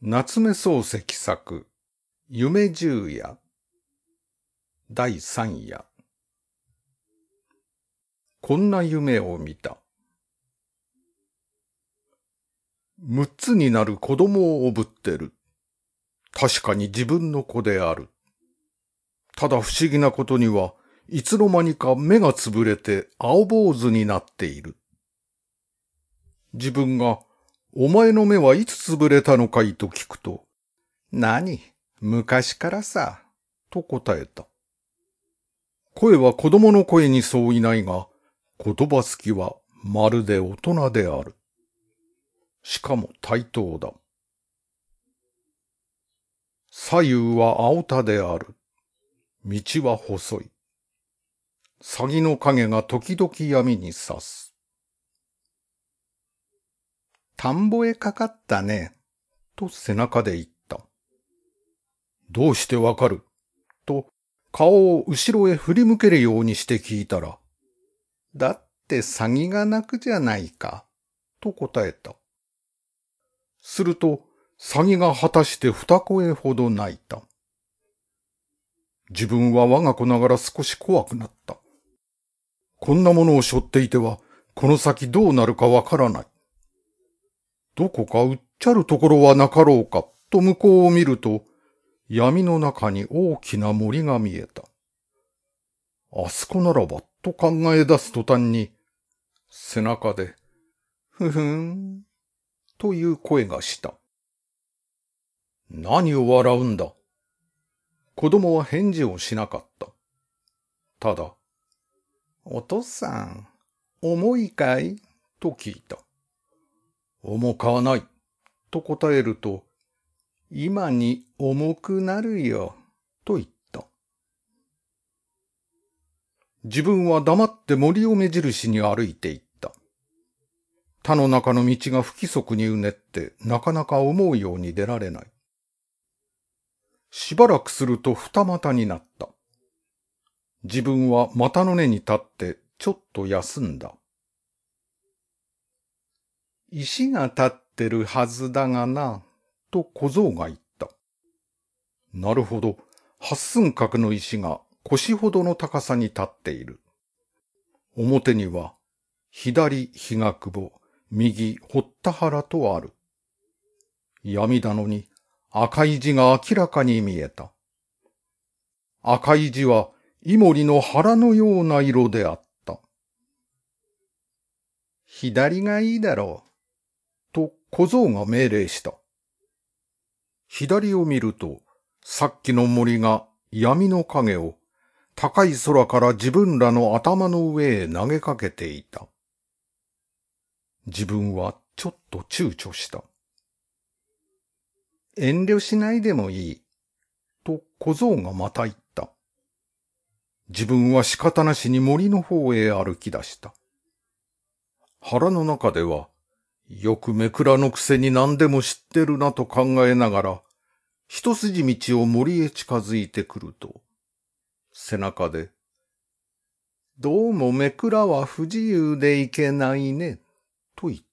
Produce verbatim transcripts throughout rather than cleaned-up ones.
夏目漱石作、夢十夜、第三夜。こんな夢を見た。六つになる子供をおぶってる。確かに自分の子である。ただ不思議なことには、いつの間にか目がつぶれて青坊主になっている。自分が、お前の目はいつつぶれたのかいと聞くと、何、昔からさ、と答えた。声は子供の声にそういないが、言葉つきはまるで大人である。しかも対等だ。左右は青田である。道は細い。鷺の影が時々闇に差す。田んぼへかかったね、と背中で言った。どうしてわかると顔を後ろへ振り向けるようにして聞いたら、だって鷺が鳴くじゃないか、と答えた。すると、鷺が果たして二声ほど鳴いた。自分は我が子ながら少し怖くなった。こんなものを背負っていては、この先どうなるかわからない。どこかうっちゃるところはなかろうか、と向こうを見ると、闇の中に大きな森が見えた。あそこならば、と考え出す途端に、背中で、ふふん、という声がした。何を笑うんだ。子供は返事をしなかった。ただ、お父さん、重いかいと聞いた。重かない、と答えると、今に重くなるよ、と言った。自分は黙って森を目印に歩いていった。田の中の道が不規則にうねって、なかなか思うように出られない。しばらくすると二股になった。自分は股の根に立ってちょっと休んだ。石が立ってるはずだがな、と小僧が言った。なるほど、八寸角の石が腰ほどの高さに立っている。表には、左日が久保、右堀田原とある。闇なのに赤い字が明らかに見えた。赤い字はイモリの腹のような色であった。左がいいだろう、と小僧が命令した。左を見ると、さっきの森が闇の影を高い空から自分らの頭の上へ投げかけていた。自分はちょっと躊躇した。遠慮しないでもいい、と小僧がまた言った。自分は仕方なしに森の方へ歩き出した。腹の中では、よくめくらのくせに何でも知ってるなと考えながら、一筋道を森へ近づいてくると、背中で、どうもめくらは不自由でいけないね、と言った。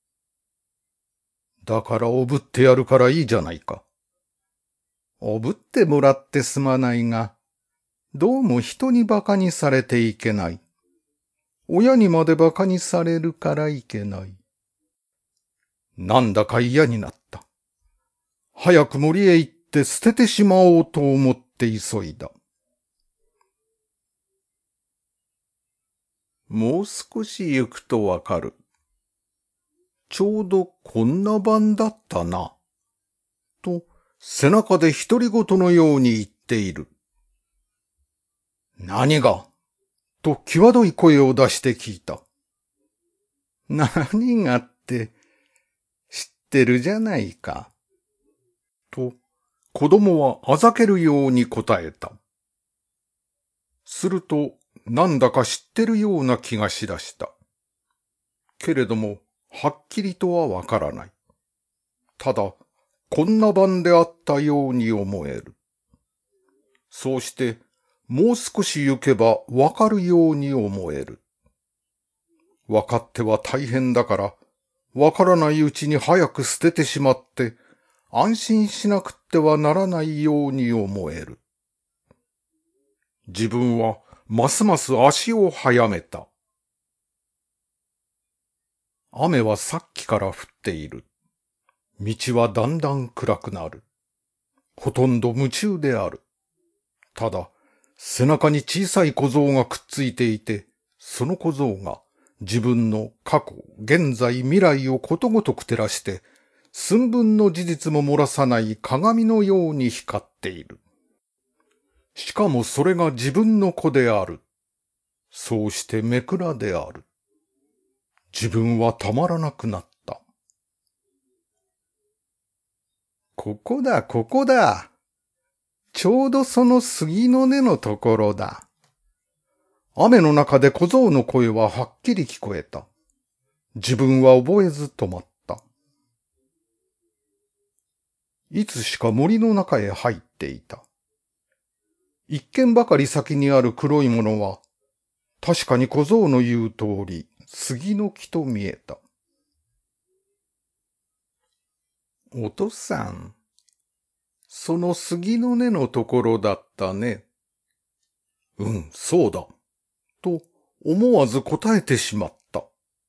だからおぶってやるからいいじゃないか。おぶってもらってすまないが、どうも人に馬鹿にされていけない。親にまで馬鹿にされるからいけない。なんだか嫌になった。早く森へ行って捨ててしまおうと思って急いだ。もう少し行くとわかる。ちょうどこんな晩だったな。と背中で独り言のように言っている。何がと際どい声を出して聞いた。何がって知ってるじゃないか。と子供はあざけるように答えた。するとなんだか知ってるような気がしだした。けれどもはっきりとはわからない。ただこんな晩であったように思える。そうしてもう少し行けばわかるように思える。わかっては大変だから、わからないうちに早く捨ててしまって、 安心しなくってはならないように思える。自分はますます足を速めた。雨はさっきから降っている。道はだんだん暗くなる。ほとんど夢中である。ただ、背中に小さい小僧がくっついていて、その小僧が自分の過去、現在、未来をことごとく照らして、寸分の事実も漏らさない鏡のように光っている。しかもそれが自分の子である。そうしてめくらである。自分はたまらなくなった。ここだ、ここだ。ちょうどその杉の根のところだ。雨の中で小僧の声ははっきり聞こえた。自分は覚えず止まった。いつしか森の中へ入っていた。一軒ばかり先にある黒いものは、確かに小僧の言う通り、杉の木と見えた。お父さん、その杉の根のところだったね。うん、そうだ。と思わず答えてしまった。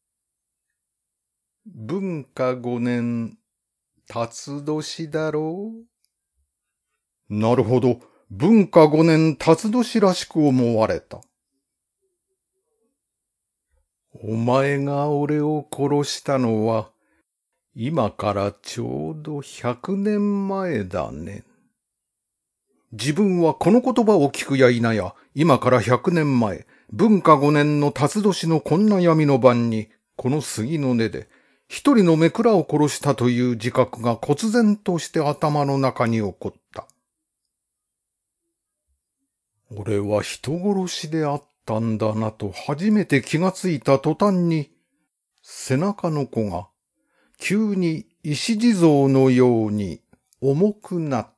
文化五年、辰年だろう？なるほど、文化五年辰年らしく思われた。お前が俺を殺したのは、今からちょうど百年前だね。自分はこの言葉を聞くや否や、今から百年前、文化五年の辰年のこんな闇の晩に、この杉の根で、一人のめくらを殺したという自覚が忽然として頭の中に起こった。俺は人殺しであったんだなと初めて気がついた途端に、背中の子が急に石地蔵のように重くなった。